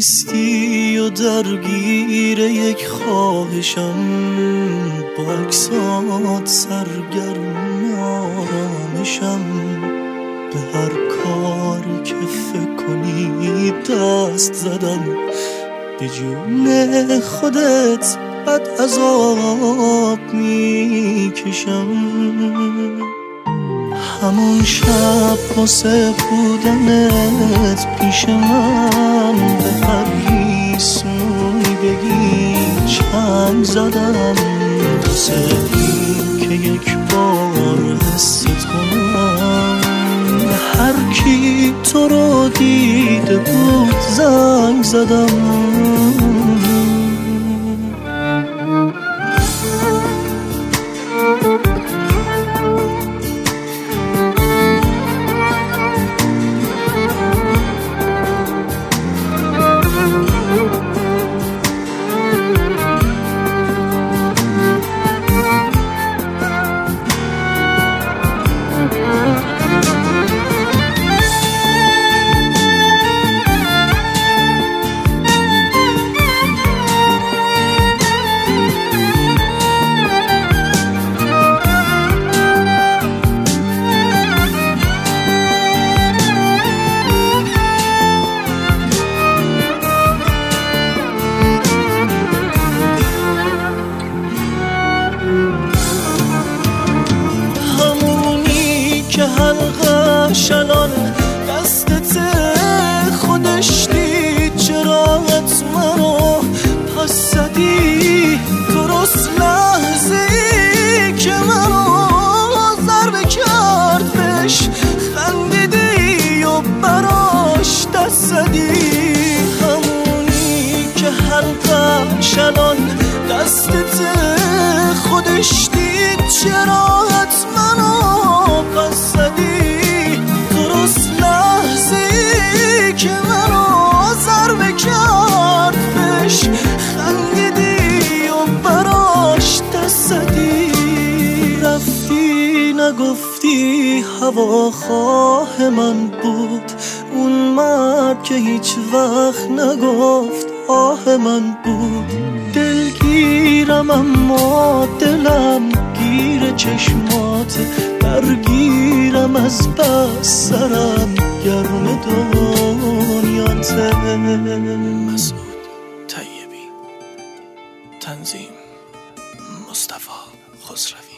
نیستی و درگیر یک خواهشم، با عکسات سرگرم آرامشم. به هر کاری که فکر کنی دست زدم، به جون خودت بد عذاب میکشم. همون شب واسه بودنت پیش من، به هر هیسمونی بگی چند زدم، واسه این که یک بار حست کنم. هر کی تو رو دیده بود زنگ زدم. که حلقش الان دستت خودش دید، چراغت منو پس زدی درست لحظه‌ای که منو ضربه کرد بهش خندیدی و براش دست زدی. همونی که حلقش الان دستت خودش دید، چراغت منو پس زدی درست لحظه‌ای که منو ضربه کرد بهش خندیدی و براش دست زدی. رفتی نگفتی هواخواه من بود، اون مرد که هیچ وقت نگفت آه من بود. دلگیرم اما دلم گیر چشمات، درگیرم از بس سرم گرم دنیاته. مسعود طیبی، تنظیم مصطفی خسروی.